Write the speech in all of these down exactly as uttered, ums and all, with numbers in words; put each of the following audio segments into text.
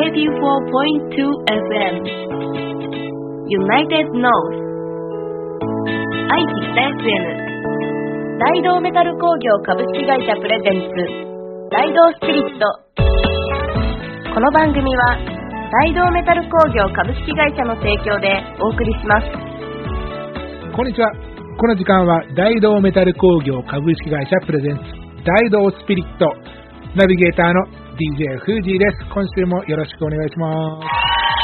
エイティフォーポイントツーエフエム United North 愛知北 エスエム 大道メタル工業株式会社プレゼンツ大道スピリット。この番組は大道メタル工業株式会社の提供でお送りします。 こんにちは。この時間は大道メタル工業株式会社プレゼンツ大道スピリット、ナビゲーターの ディージェー フージーです。今週もよろしくお願いします。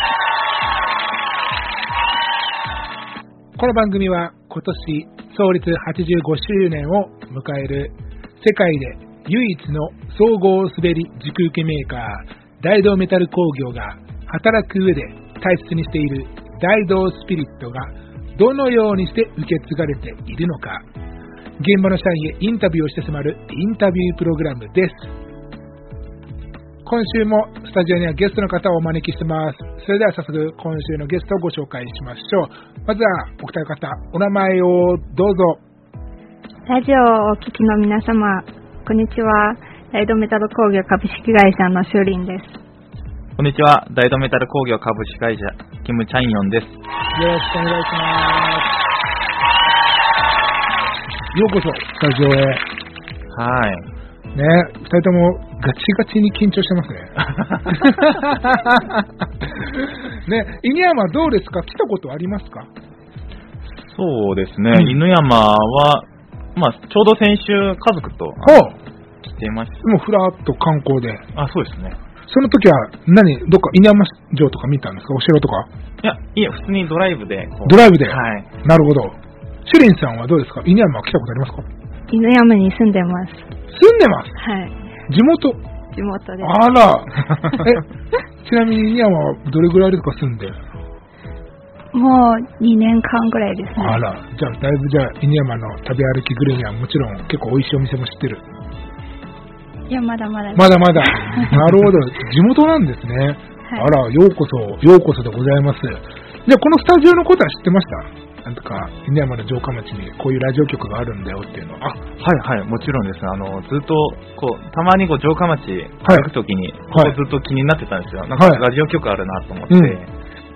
この番組は今年創立はちじゅうごしゅうねんを迎える世界で唯一の総合滑り軸受けメーカー大道メタル工業が働く上で大切にしている大道スピリットがどのようにして受け継がれているのか、現場の社員へインタビューをして迫るインタビュープログラムです。今週もスタジオにはゲストの方をお招きしてます。それでは早速今週のゲストをご紹介しましょう。まずはお二方、お名前をどうぞ。 ラジオをお聞きの皆様、こんにちは。大道メタル工業株式会社のシュリンです。 こんにちは。大道メタル工業株式会社キム・チャンヨンです。 よろしくお願いします。ようこそスタジオへ。 はい。 ね、ふたりともガチガチに緊張してますね。ね、犬山どうですか？来たことありますか？ そうですね。 うん、 犬山は、まあ、ちょうど先週家族と来てました。 もうふらっと観光で。 あ、そうですね。 その時は何、どっか犬山城とか見たんですか？お城とか？ いや、いや、普通にドライブで。 ドライブで。 はい。 なるほど。シュリンさんはどうですか？犬山来たことありますか？ 犬山に住んでます。 住んでます。 はい。 地元？ 地元です。 あら。え、ちなみに犬山はどれぐらいですか、住んで？ もうにねんかんぐらいですね。 あら、じゃあだいぶじゃあ犬山の食べ歩きグルメはもちろん結構美味しいお店も知ってる？ いや、まだまだ。 まだまだ。なるほど。地元なんですね。はい、あら、ようこそ、ようこそでございます。で、このスタジオのことは知ってました？なんとか犬山の城下町にこういうラジオ局があるんだよっていうのは。あ、 はいはい、もちろんです。あのずっとこうたまにこう城下町行くときに、はい、こうずっと気になってたんですよ。なんかラジオ局あるなと思って。はい、うん、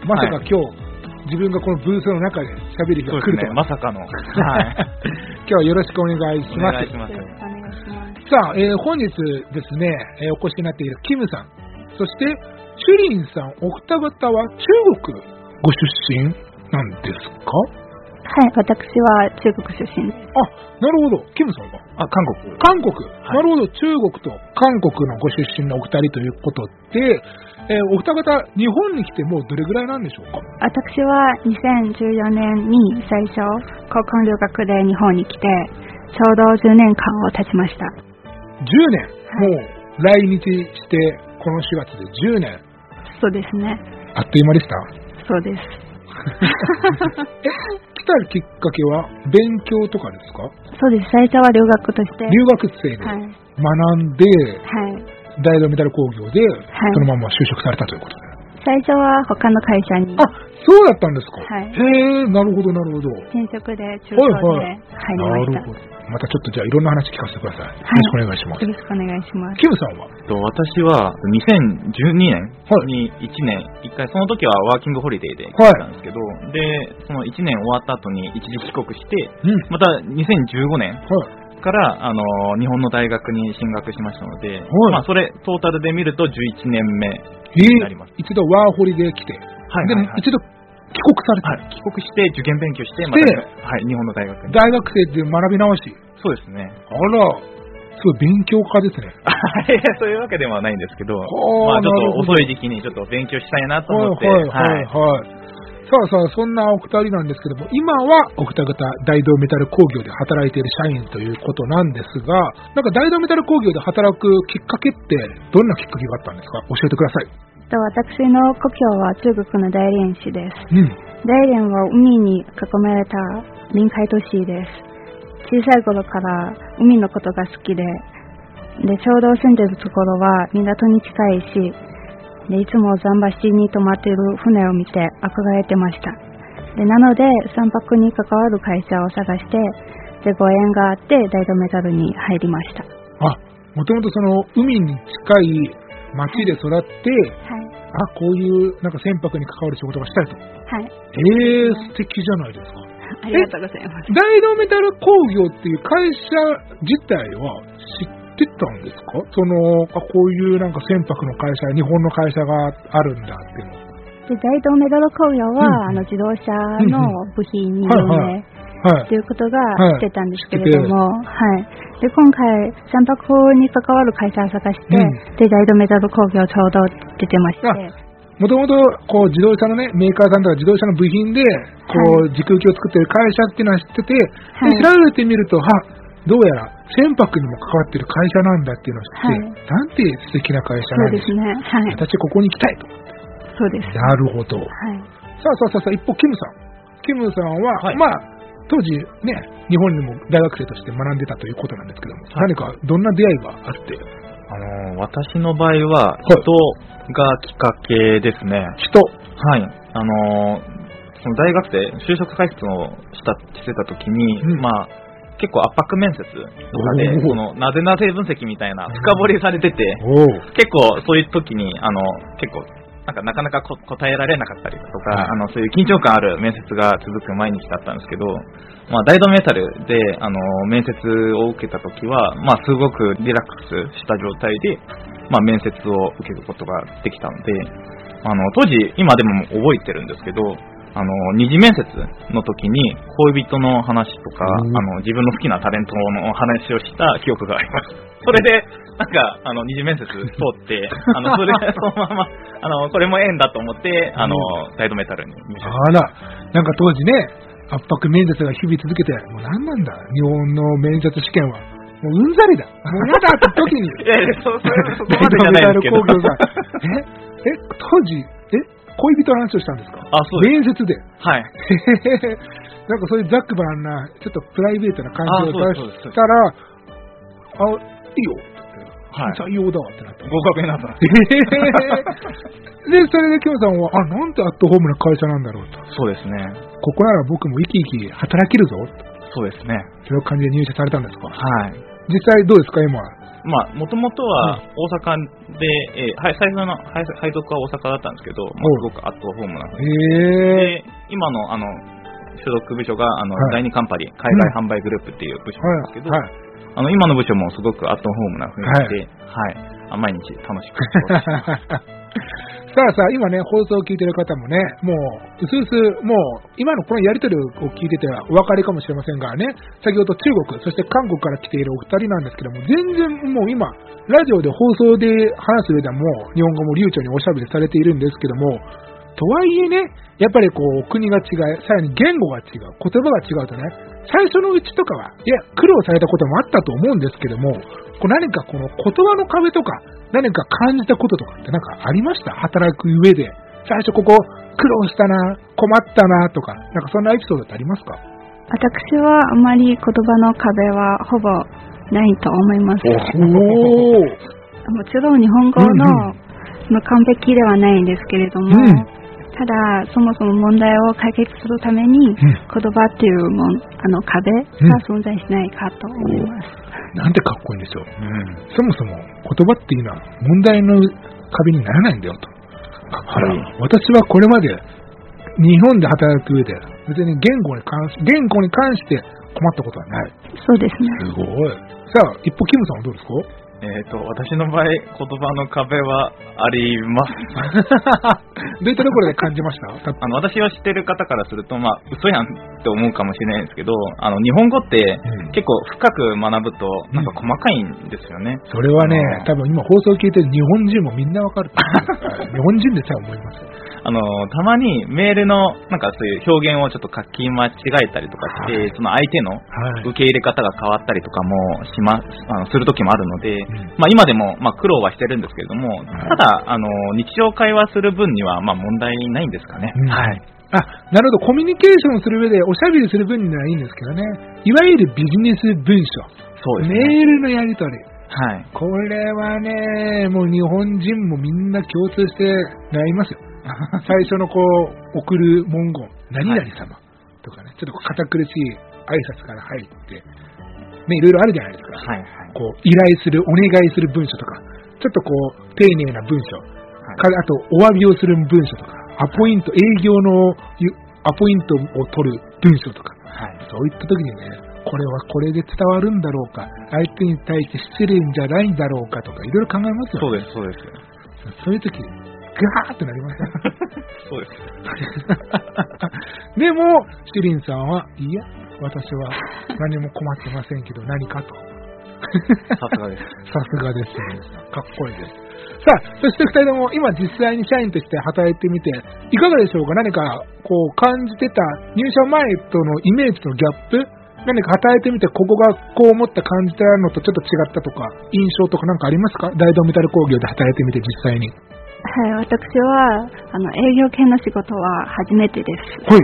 まさか今日、はい、自分がこのブースの中で喋る日が来るとは、ね、 まさかの。はい。 今日はよろしくお願いします。 お願いします。 さあ、えー、本日ですね、えー、お越しになっているキムさん、そしてシュリンさん、お二方は中国ご出身なんですか？ はい、私は中国出身です。 あ、なるほど。キムさんは？ あ、韓国。 韓国。はい、なるほど。中国と韓国のご出身のお二人ということで、えー、お二方、日本に来てもうどれぐらいなんでしょうか？ 私はにせんじゅうよねんに最初、交換留学で日本に来て、ちょうどじゅうねんかんを経ちました。 じゅうねん、はい、もう来日してこのしがつでじゅうねん。 そうですね。 あっという間でした？ そうです。 え、来たきっかけは勉強とかですか？ そうです。最初は留学として。 留学生で学んで、はい、大道メタル工業で、はい、そのまま就職されたということで。 最初は他の会社に。 あ、そうだったんですか？ はい。 へー、なるほどなるほど。 転職で中東で入りました。 なるほど。またちょっとじゃあいろんな話聞かせてください。はい、よろしくお願いします。 よろしくお願いします。 キムさんは？ 私はにせんじゅうにねんにいちねん、いっかい、その時はワーキングホリデーで来てたんですけど、はい、で、そのいちねん終わった後に一時帰国して、うん、またにせんじゅうごねんから、あの日本の大学に進学しましたので、はい、まあ、それトータルで見るとじゅういちねんめになります。 えー、一度ワーホリで来て、はいはいはい、で一度帰国された、 はい、帰国して受験勉強して、また、はい、日本の大学に。 大学生で学び直し。 そうですね。 あら、すごい勉強家ですね。 いや、そういうわけではないんですけど、まあちょっと遅い時期にちょっと勉強したいなと思って。はいはいはい、はい。 さあさあ、そんなお二人なんですけども、今はお二方大道メタル工業で働いている社員ということなんですが、なんか大道メタル工業で働くきっかけってどんなきっかけがあったんですか？教えてください。 私の故郷は中国の大連市です。うん、大連は海に囲まれた臨海都市です。小さい頃から海のことが好きで、でちょうど住んでいるところは港に近いし、でいつも桟橋に泊まっている船を見て憧れてました。でなので船舶に関わる会社を探して、でご縁があって大道メタルに入りました。 あ、もともとその海に近い町で育って、はいはい、 あ、こういうなんか船舶に関わる仕事がしたいと。 はい。 えー、素敵じゃないですか。 ありがとうございます。 大同メタル工業っていう会社自体は知ってたんですか？その、あ、こういうなんか船舶の会社、日本の会社があるんだっていうの。 で、大同メタル工業は、うん、あの自動車の部品に有名ということが知ってたんですけれども、はいはい、で今回船舶に関わる会社を探して、うん、で大同メタル工業ちょうど出てまして。 もともとこう自動車のねメーカーさんとか自動車の部品でこう時空機を作ってる会社っていうのは知ってて、はい、で調べてみるとはどうやら船舶にも関わってる会社なんだっていうのを知って、はい、なんて素敵な会社なんです。 そうですね。はい。 私ここに行きたいと思って。 そうです。 なるほど。はい。さあさあさあ一方キムさん、キムさんは、はい、まあ当時ね日本にも大学生として学んでたということなんですけども、はい、何かどんな出会いがあって？ あのー、私の場合は人がきっかけですね。 人。 はい。あのー、その大学生就職活動をしたしてた時に、うん、まあ結構圧迫面接とかでそのなぜなぜ分析みたいな深掘りされてて、結構そういう時にあの結構なんかなかなか答えられなかったりとか、はい、あのそういう緊張感ある面接が続く毎日だったんですけど、まあ、大同メタルであの面接を受けた時は、まあ、すごくリラックスした状態で、まあ、面接を受けることができたので、あの当時今でも覚えてるんですけど、あの二次面接の時に恋人の話とか、うん、あの自分の好きなタレントの話をした記憶があります。それでなんかあの二次面接通ってあのそれそのままあのこれも縁だと思ってあの大同メタルに入社しました。 あら、なんか当時ね圧迫面接が日々続けて、もう何なんだ日本の面接試験はもううんざりだもうやだって時にいやいやそそそこまでじゃないですけどええ当時え恋人の話をしたんですか？ あ、そうです。 面接で。 はい。 なんかそういうざっくばらんな、ちょっとプライベートな感じを出したら、あ、いいよって言って、はい、採用だわってなった。 合格になった。 で、それでキムさんは、あ、なんてアットホームな会社なんだろうと。 そうですね。 ここなら僕も生き生き働けるぞ。 そうですね。 そういう感じで入社されたんですか？ はい。 実際どうですか、今。 まあ、もともとは大阪で、えー、はい、最初の配属は大阪だったんですけど、まあ、すごくアットホームな雰囲気で、今のあの所属部署があの、はい、第二カンパニー海外販売グループっていう部署なんですけど、はいはい、あの今の部署もすごくアットホームな雰囲気で、はいはい、毎日楽しく過ごしています。 さあさあ、今ね、放送を聞いてる方もね、もう、うすうす、もう、今のこのやりとりを聞いててはお分かりかもしれませんがね、先ほど中国、そして韓国から来ているお二人なんですけども、全然もう今、ラジオで放送で話す上ではもう、日本語も流暢におしゃべりされているんですけども、とはいえね、やっぱりこう、国が違い、さらに言語が違う、言葉が違うとね、最初のうちとかは、いや、苦労されたこともあったと思うんですけども、こう何かこの言葉の壁とか、何か感じたこととかってなんかありました？働く上で。最初ここ苦労したな、困ったなとか、なんかそんなエピソードってありますか？ 私はあまり言葉の壁はほぼないと思います。 おもちろん日本語の、うんうん、完璧ではないんですけれども、うん、ただそもそも問題を解決するために、うん、言葉っていうもんあの壁が存在しないかと思います。 うん、なんてかっこいいんでしょう、うん、そもそも言葉っていうのは問題の壁にならないんだよと。あら、私はこれまで日本で働く上で別に言語に関し言語に関して困ったことはない。 そうですね。 すごい。さあ一方キムさんはどうですか？ えーと、私の場合、言葉の壁はあります。 どういったところで感じました？ あの私を知ってる方からすると、まあ、嘘やんって思うかもしれないんですけど、あの日本語って、うん、結構深く学ぶと、なんか細かいんですよね。 うん、それはね、多分今放送を聞いてる日本人もみんなわかると思う。日本人でさえ思います。 あのたまにメールのなんかそういう表現をちょっと書き間違えたりとかして、はい、その相手の受け入れ方が変わったりとかもしま、あのする時もあるので、うん、まあ、今でもまあ苦労はしてるんですけれども、はい、ただあの日常会話する分にはまあ問題ないんですかね。 うん、はい。あ、なるほど。コミュニケーションする上でおしゃべりする分にはいいんですけどね。いわゆるビジネス文書。 そうですね。 メールのやり取り。 はい。 これはね、もう日本人もみんな共通してなりますよ。最初のこう送る文言、何々様とかね、ちょっと堅苦しい挨拶から入って、ね、いろいろあるじゃないですか。 はいはい、 こう依頼する、お願いする文書とか、ちょっとこう丁寧な文書、はあとお詫びをする文書とか、アポイント、営業のアポイントを取る文書とか、はい、そういった時にね、これはこれで伝わるんだろうか、相手に対して失礼じゃないんだろうかとかいろいろ考えますよね。 そうです、そうです。 そういう時ガーってなりましたそうです。 でもシュリンさんはいや、私は何も困ってませんけど何かとさすがです。 さすがです、ね、かっこいいです。さあ、そしてふたりとも今実際に社員として働いてみていかがでしょうか。何かこう感じてた入社前とのイメージとのギャップ、何か働いてみてここがこう思った感じたのとちょっと違ったとか印象とか何かありますか。大同メタル工業で働いてみて実際に。 はい、私はあの営業系の仕事は初めてです。 はい。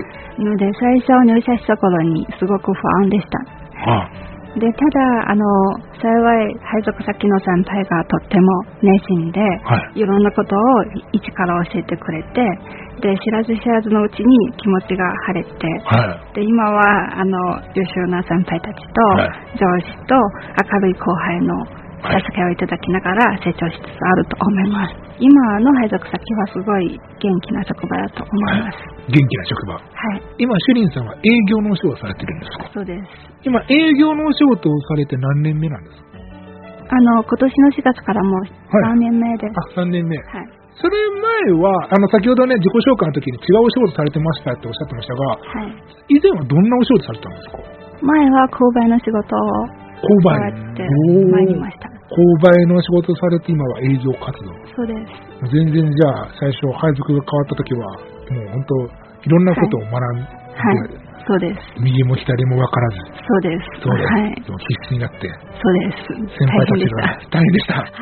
ので最初入社した頃にすごく不安でした。はあ、でただあの幸い配属先の先輩がとっても熱心で、はい、いろんなことを一から教えてくれて、で知らず知らずのうちに気持ちが晴れて、はい、で今はあの優秀な先輩たちと、はい、上司と明るい後輩の助けをいただきながら成長しつつあると思います。今の配属先はすごい元気な職場だと思います。はい、 元気な職場。はい。今シュリンさんは営業のお仕事をされてるんですか。 そうです。 今営業のお仕事をされて何年目なんですか。 あの今年のしがつからもうさんねんめです。 はい、あ、さんねんめ。 はい。 それ前はあの先ほどね自己紹介の時に違うお仕事されてましたっておっしゃってましたが、はい、以前はどんなお仕事されてたんですか。 前は購買の仕事を購買やってまいりました。 購買の仕事をされて今は営業活動。 そうです。 全然じゃあ最初配属が変わった時はもう本当いろんなことを学んで、 はいはい、そうです。 右も左も分からず。 そうです。 そうです。 はい、 でも必死になって。 そうです。 先輩たちが大変でした。はい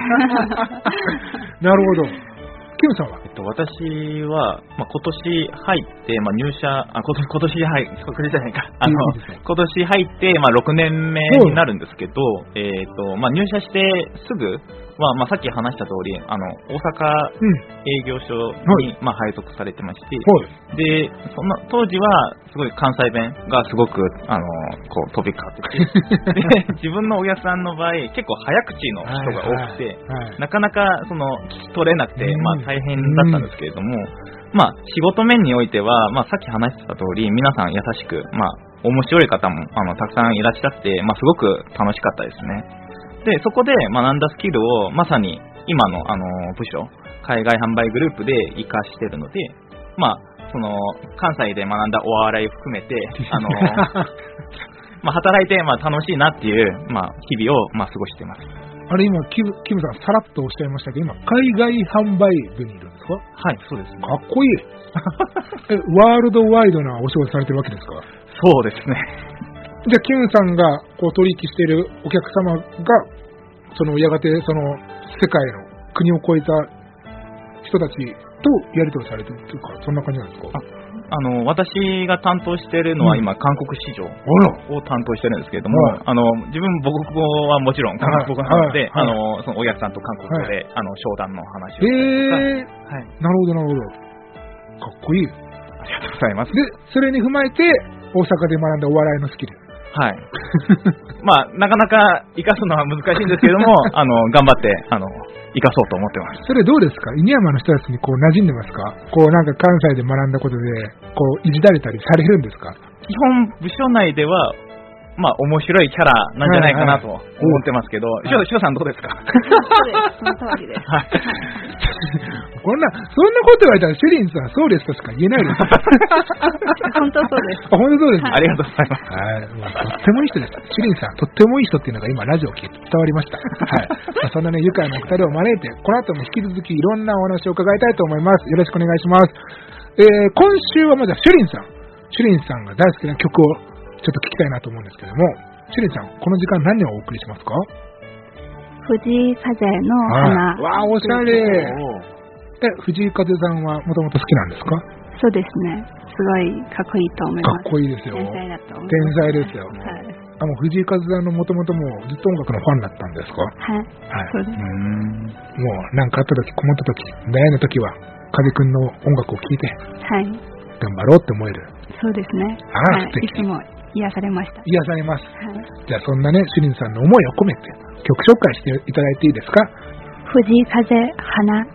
、なるほど。キムさんは、 えっと、私は、まあ、今年入って、まあ、入社、あ、今年、今年入、これじゃないか。あの、今年入って、まあ、ろくねんめになるんですけど、えっと、まあ、入社してすぐは、まあ、さっき話した通り、あの、大阪営業所に、うん、まあ、配属されてまして、はい、で、その当時は、すごい関西弁がすごく、あの、こう、飛び交ってて、で、自分のおやさんの場合、結構早口の人が多くて、はいはいはい、なかなか、その、聞き取れなくて、うん、まあ、大変だったんですけれども、まあ、仕事面においては、まあ、さっき話してた通り、皆さん優しく、まあ、面白い方もあのたくさんいらっしゃって、まあ、すごく楽しかったですね。で、そこで学んだスキルをまさに今の、あの部署、海外販売グループで活かしているので、まあ、その関西で学んだお笑いを含めて、あのまあ、働いてまあ楽しいなっていう、まあ、日々をまあ過ごしています。 あれ今キム、キムさんさらっとおっしゃいましたけど、今海外販売部にいるんですか。 はい、そうですね。 かっこいいえワールドワイドなお仕事されてるわけですか。 そうですね。 じゃあキムさんがこう取引しているお客様がそのやがてその世界の国を越えた人たちとやり取りされてるというか、そんな感じなんですか。 あの私が担当しているのは今、うん、韓国市場を担当してるんですけれども、あの自分母国語はもちろん韓国語なので、はいはい、あのそのお客さんと韓国語で、はい、あの商談の話をしたりとか、 えーはい、なるほどなるほど、かっこいい。 ありがとうございます。 でそれに踏まえて大阪で学んだお笑いのスキル。 はい。まあなかなか活かすのは難しいんですけれども、あの頑張ってあの生かそうと思ってます。 それどうですか。犬山の人たちにこう馴染んでますか。こうなんか関西で学んだことでこういじられたりされるんですか。 基本部署内ではまあ面白いキャラなんじゃないかなと思ってますけど、はいはい、しょさんどうですか。 そうです。その通りです。はい。 こんなそんなこと言われたらシュリンさんそうですとしか言えないです。 本当そうです。 あ、本当そうです。 ありがとうございます。 はい。とってもいい人です。シュリンさんとってもいい人っていうのが今ラジオを聞いて伝わりました。はい。まあ、そんなね愉快なお二人を招いてこの後も引き続きいろんなお話を伺いたいと思います。よろしくお願いします。えー、今週はまずはシュリンさん。シュリンさんが大好きな曲をちょっと聞きたいなと思うんですけども、シュリンさんこの時間何をお送りしますか。 藤井風の花。 わあ、おしゃれ。え、藤井風さんはもともと好きなんですか。 そうですね。すごいかっこいいと思います。 かっこいいですよ。 天才だと思います。 天才ですよ。はい。あ、もう藤井風さんのもともともうずっと音楽のファンだったんですか。 はい。はい。そうです。うーん。もう何かあった時、困った時、悩んだ時は風くんの音楽を聴いて、はい。頑張ろうって思える。 そうですね。 ああ、 はい、素敵。いつも癒されました。 癒されます。はい。じゃあそんなね、シュリンさんの思いを込めて曲紹介していただいていいですか。 藤井風花。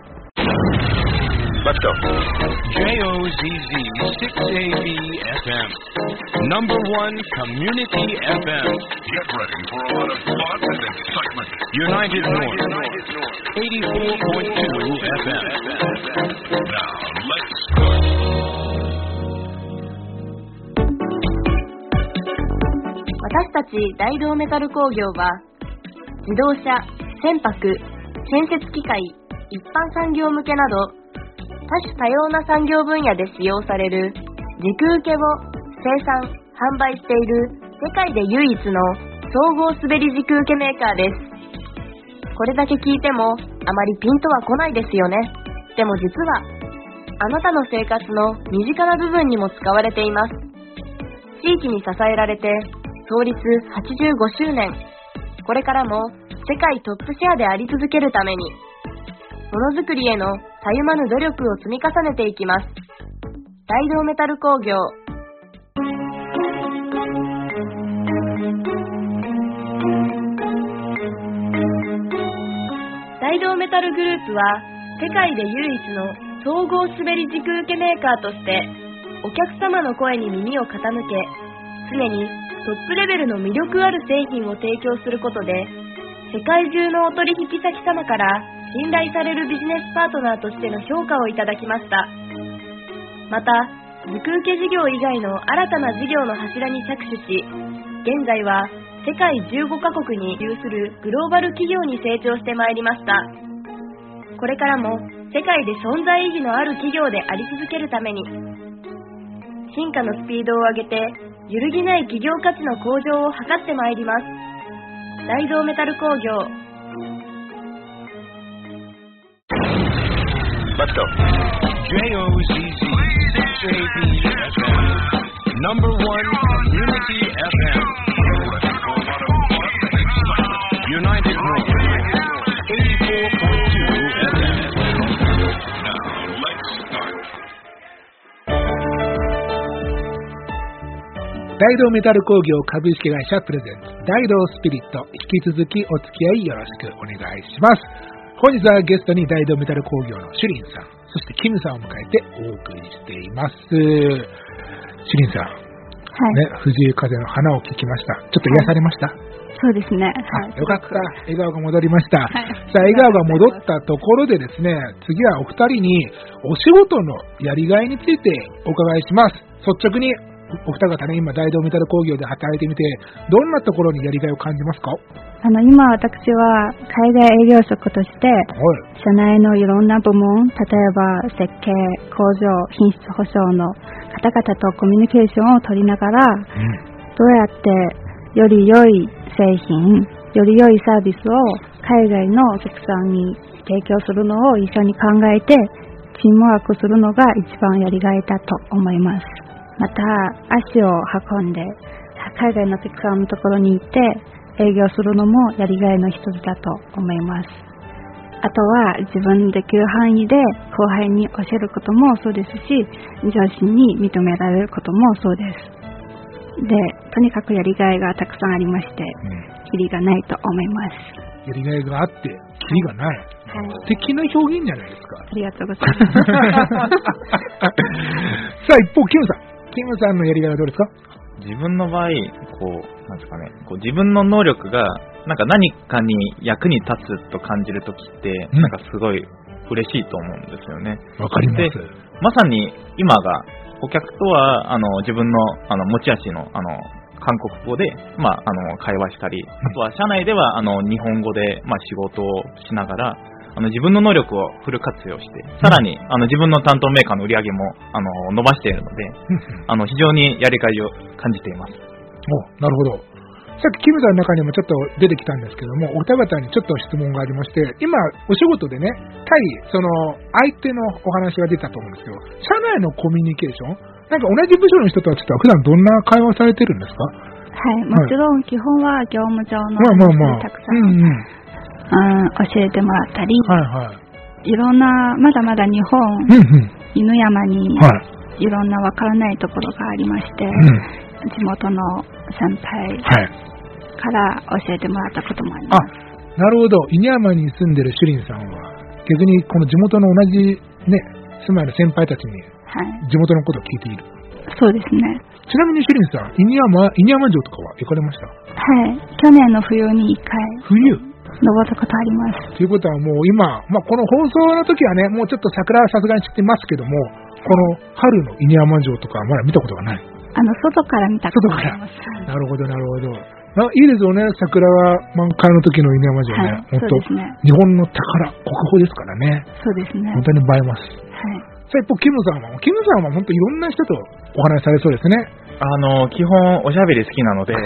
Let's go. J O Z Z six A B F M. Number one community F M. Get ready for a lot of fun and excitement. United North. eighty-four point two F M. Now, let's go. 私たち大同メタル工業は自動車、船舶、建設機械、一般産業向けなど多種多様な産業分野で使用される軸受けを生産・販売している世界で唯一の総合滑り軸受けメーカーです。これだけ聞いてもあまりピンとは来ないですよね。でも実はあなたの生活の身近な部分にも使われています。地域に支えられて創立はちじゅうごしゅうねん、これからも世界トップシェアであり続けるためにものづくりへのたゆまぬ努力を積み重ねていきます。大同メタル工業。大同メタルグループは世界で唯一の総合滑り軸受けメーカーとしてお客様の声に耳を傾け、常にトップレベルの魅力ある製品を提供することで世界中のお取引先様から信頼されるビジネスパートナーとしての評価をいただきました。また、軸受け事業以外の新たな事業の柱に着手し、現在は世界じゅうごカ国に有するグローバル企業に成長してまいりました。これからも世界で存在意義のある企業であり続けるために、進化のスピードを上げて揺るぎない企業価値の向上を図ってまいります。大同メタル工業。 Let's go. J O Z Z six A B F M. Number one community F M. United North. eighty-four point two F M. Now, let's start. 大同メタル工業株式会社プレゼンツ大同スピリット、引き続きお付き合いよろしくお願いします。本日はゲストに大同メタル工業のシュリンさん、そしてキムさんを迎えてお送りしています。シュリンさん、はい、ね、藤井風の花を聞きました。ちょっと癒されました？はい、 そうですね。はい、 よかった。笑顔が戻りました。はい、さあ、笑顔が戻ったところでですね、次はお二人にお仕事のやりがいについてお伺いします。率直にお二方ね、今大同メタル工業で働いてみてどんなところにやりがいを感じますか？ あの今私は海外営業職として、はい、社内のいろんな部門、例えば設計、工場、品質保証の方々とコミュニケーションを取りながら、うん、どうやってより良い製品、より良いサービスを海外のお客さんに提供するのを一緒に考えてチームワークするのが一番やりがいだと思います。また足を運んで海外のお客さんのところに行って営業するのもやりがいの一つだと思います。あとは自分できる範囲で後輩に教えることもそうですし、上司に認められることもそうです。で、とにかくやりがいがたくさんありまして、うん、キリがないと思います。 やりがいがあってキリがない、はい、素敵な表現じゃないですか。 ありがとうございますさあ一方キムさん、キムさんのやりがいはどうですか？ 自分の場合、こうなんですかね、こう自分の能力がなんか何かに役に立つと感じるときって、うん、なんかすごい嬉しいと思うんですよね。 わかります。 で、まさに今が顧客とはあの自分のあの持ち味のあの韓国語で、まあ、あの会話したり、あとは社内ではあの日本語で、まあ、仕事をしながらあの自分の能力をフル活用して、さらにあの自分の担当メーカーの売り上げもあの伸ばしているのであの非常にやりがいを感じています。 お、なるほど。さっきキムさんの中にもちょっと出てきたんですけども、お二方にちょっと質問がありまして、今お仕事でね、対その相手のお話が出たと思うんですけど、社内のコミュニケーション、なんか同じ部署の人たちとは普段どんな会話されてるんですか？ はい、もちろん基本は業務上の話をたくさん、うんうんうん、教えてもらったり、はいはい、いろんなまだまだ日本、うんうん、犬山にいろんなわからないところがありまして、うん、地元の先輩から教えてもらったこともあります。 あ、なるほど。犬山に住んでるシュリンさんは逆にこの地元の同じね、住まいの先輩たちに地元のことを聞いている。 はい、そうですね。 ちなみにシリンさん、犬山、犬山城とかは行かれました？ はい、去年の冬にいっかい冬登ったことあります。 ということはもう今、まあ、この放送の時はね、もうちょっと桜はさすがに散ってますけども、この春の犬山城とかはまだ見たことがない。 あの外から見たことがあります。 なるほどなるほど。あ、いいですよね、桜が満開の時の犬山城ね。はい、本当そうですね。日本の宝、国宝ですからね。 そうですね。 本当に映えます。 はい。 さあ一方、キムさんは、キムさんは本当いろんな人とお話しされそうですね。 あの、基本おしゃべり好きなので、はい、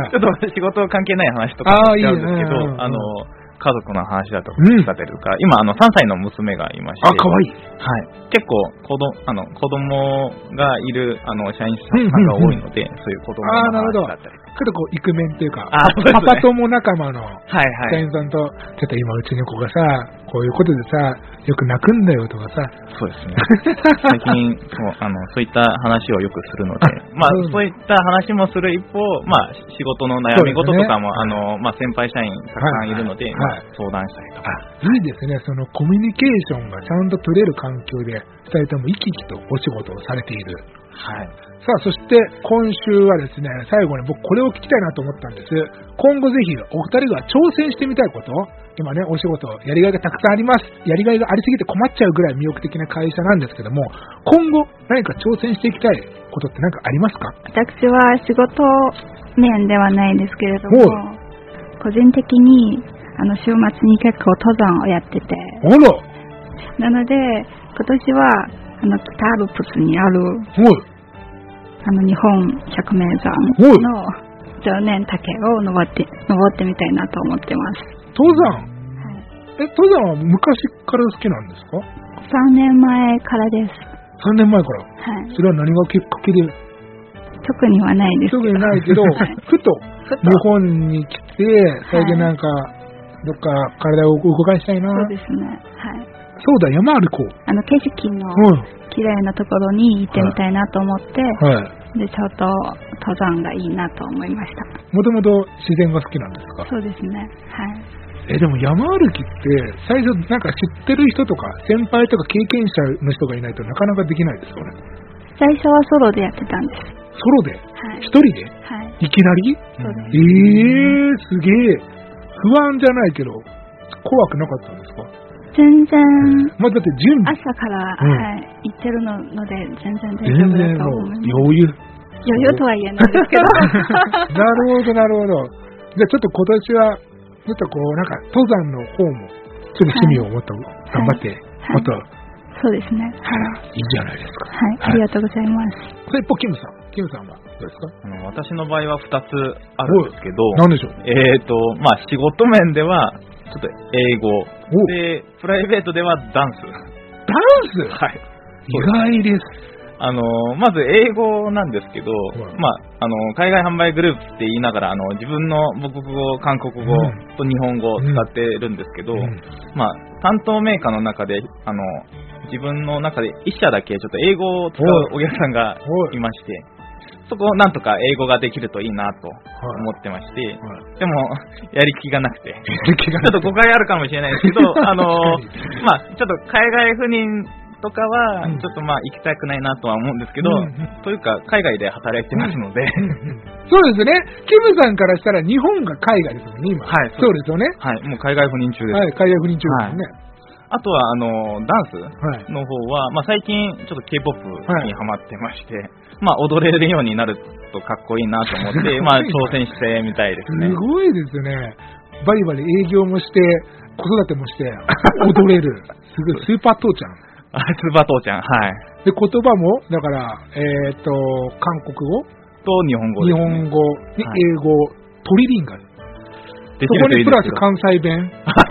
ちょっと仕事関係ない話とかしちゃうんですけど、あ, いい、ね、あの、家族の話だとかしたてるか、うん、今あのさんさいの娘がいまして、 あ、可愛い。 はい。結構子供あの子供がいるあの社員さんが多いので、うんうんうん、そういう子供の話だったり。 ちょっとこうイクメンというか、あ、そうですね、パパ友仲間の社員さんと、はいはい、ちょっと今うちの子がさ、こういうことでさ、よく泣くんだよとかさ。 そうですね。最近そうあのそういった話をよくするので、まあそういった話もする一方、まあ仕事の悩み事とかも、ね、あのまあ先輩社員たくさんいるので、はいはい、まあ、相談したりとか。 いいですね。そのコミュニケーションがちゃんと取れる環境でふたりとも生き生きとお仕事をされている。 はい。 さあ、そして今週はですね、最後に僕これを聞きたいなと思ったんです。今後ぜひお二人が挑戦してみたいこと、今ね、お仕事やりがいがたくさんあります。やりがいがありすぎて困っちゃうぐらい魅力的な会社なんですけども、今後何か挑戦していきたいことって何かありますか？ 私は仕事面ではないんですけれども、個人的にあの週末に結構登山をやってて、 あら。 なので今年はあの北アルプスにあるあの日本百名山の常念岳を登って登ってみたいなと思ってます。 登山、はい、え登山は昔から好きなんですか？ さんねんまえからです。 さんねんまえから。 はい。 それは何がきっかけで？ 特にはないですけど。 特にないけど、ふと日本に来て、それでなんか、はい、どっか体を動かしたいな。 そうですね。はい。 そうだ、山歩こう。 あの景色の綺麗なところに行ってみたいなと思って、はいはい、でちょっと登山がいいなと思いました。 もともと自然が好きなんですか？ そうですね。はい。 えでも山歩きって最初なんか知ってる人とか先輩とか経験者の人がいないとなかなかできないですよね。 最初はソロでやってたんです。 ソロで？はい。一人で？ はい。 いきなり？ そうです。 えー、すげえ。不安じゃないけど怖くなかったんですか？ 全然、 まあ、だって準備朝から、うん、はい、行ってるので全然大丈夫だと思います。 余裕余裕とは言えないですけどなるほどなるほど。じゃあちょっと今年はちょっとこうなんか登山の方もちょっと趣味をもっと頑張って、はい、もっと、はい、 そうですね、 はい、いいじゃないですか。 はい、はい、ありがとうございます。 それ一方キムさんキムさんはどうですか？ あの私の場合はふたつあるんですけど、 何でしょう？ えーとまあ仕事面ではちょっと英語で、プライベートではダンス。 ダンス？ はい。 意外です。 あのまず英語なんですけど、うん、まああの海外販売グループって言いながらあの自分の母国語、韓国語と日本語を使ってるんですけど、うんうん、まあ担当メーカーの中であの自分の中で一社だけちょっと英語を使うお客さんがいまして。そこをなんとか英語ができるといいなと思ってまして、はいはい、でもやり気がなくてちょっと誤解あるかもしれないですけどあのまあちょっと海外赴任とかはちょっとまあ行きたくないなとは思うんですけど、うん、というか海外で働いてますのでそうですね。キムさんからしたら日本が海外ですもんね今。はい、そうですよね。 はい、もう海外赴任中です。 はい、海外赴任中ですね。はい、 あとはあのダンスの方は、はい、まあ、最近ちょっと K-ポップ にハマってまして、はい、まあ、踊れるようになるとかっこいいなと思ってまあ挑戦してみたいですね。 すごいですね。バリバリ営業もして子育てもして踊れるすごいスーパー父ちゃんスーパー父ちゃん。はい。 で言葉もだからえっ、ー、と韓国語と日本語ですね。 日本語に英語、はい、トリリンガル。そこにプラス関西弁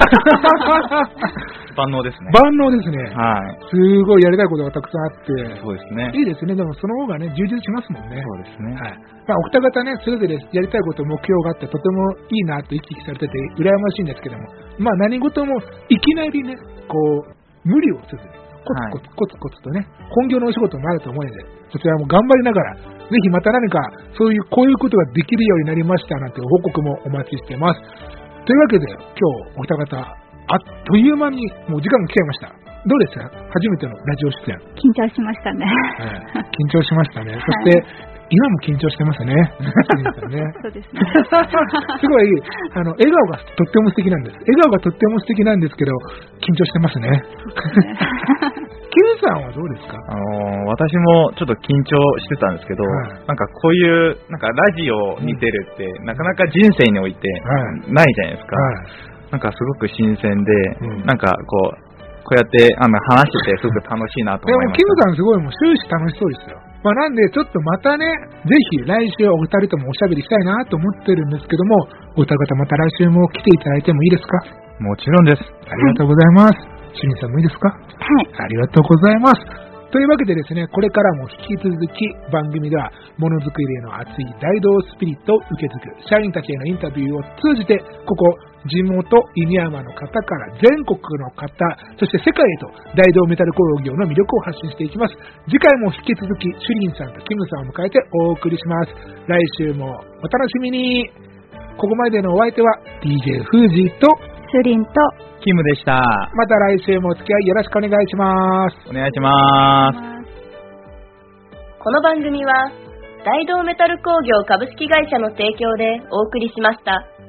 万能ですね。 万能ですね。 はい。 すごいやりたいことがたくさんあって。 そうですね。 いいですね。でもその方がね、充実しますもんね。 そうですね。 はい。まあ、お二方ね、それぞれやりたいこと、目標があって、とてもいいなと生き生きされてて、羨ましいんですけども、まあ何事もいきなりね、こう、無理をせずに、コツコツコツコツとね、本業のお仕事もあると思うので、そちらも頑張りながら、ぜひまた何か、そういう、こういうことができるようになりましたなんて報告もお待ちしています。というわけで、今日お二方、 あっという間にもう時間が来ちゃいました。どうですか、初めてのラジオ出演。 緊張しましたね。 はい、緊張しましたね。そして、はい、今も緊張してますね。ねそうですね。 すごいあの笑顔がとっても素敵なんです。笑顔がとっても素敵なんですけど、緊張してますね。キムさんはどうですか？ あのー、私もちょっと緊張してたんですけど、はい、なんかこういうなんかラジオを見てるって、うん、なかなか人生においてないじゃないですか。はい、なんかすごく新鮮で、うん、なんかこうこうやってあの話しててすごく楽しいなと思いました。 でもキムさんすごいもう終始楽しそうですよ。まあ、なんでちょっとまたね、ぜひ来週お二人ともおしゃべりしたいなと思ってるんですけども、お二方また来週も来ていただいてもいいですか？ もちろんです。 ありがとうございます。しゅりんさんもいいですか？ はい。 ありがとうございます。というわけでですね、これからも引き続き番組ではものづくりへの熱い大道スピリットを受け継ぐ社員たちへのインタビューを通じて、ここ地元犬山の方から全国の方、そして世界へと大道メタル工業の魅力を発信していきます。次回も引き続きシュリンさんとキムさんを迎えてお送りします。来週もお楽しみに。ここまでのお相手は ディージェー フージーとシュリンとキムでした。 また来週もお付き合いよろしくお願いします。 お願いします。 この番組は大道メタル工業株式会社の提供でお送りしました。